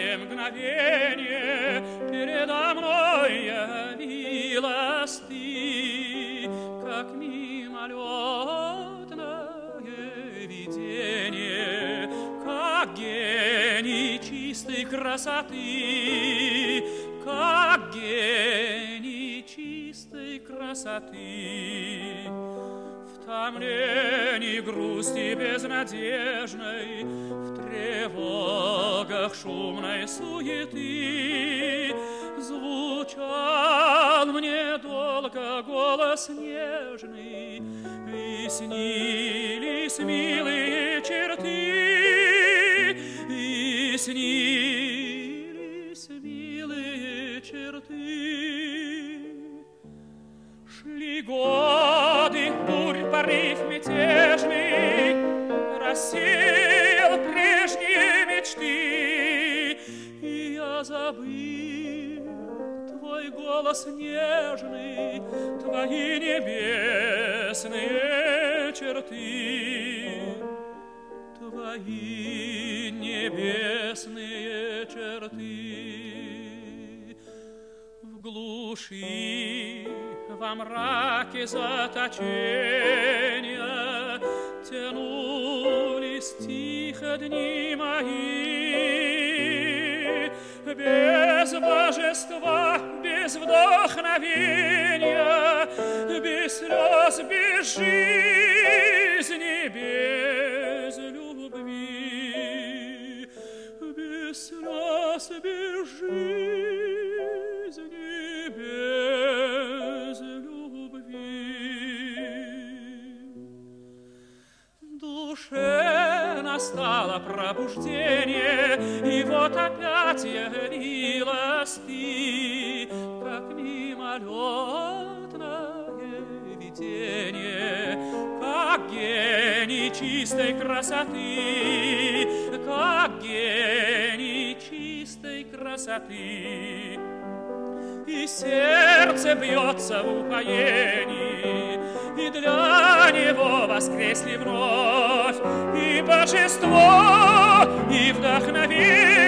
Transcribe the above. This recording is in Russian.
нежное мгновение передо мной явилась ты, как мимолетное видение, как гений чистой красоты, как гений чистой красоты. В томлении грусти безнадежной, в тревогах шумной суеты звучал мне долго голос нежный, и снились милые черты, и снились милые черты. Шли годы, бурь, порыв мятежный рассеял прежние мечты, и я забыл твой голос нежный, твои небесные черты, твои небесные черты. В глуши, во мраке заточения тянулись тихо дни мои, без божества, без вдохновения, без слез, без жизни, без любви, без слез, без жизни, без любви. В душе настало пробуждение, и вот опять явилась ты, как мимолетное видение, как гений чистой красоты, как гений чистой красоты. И сердце бьется в упоении, и для него воскресли вновь и божество, и вдохновение,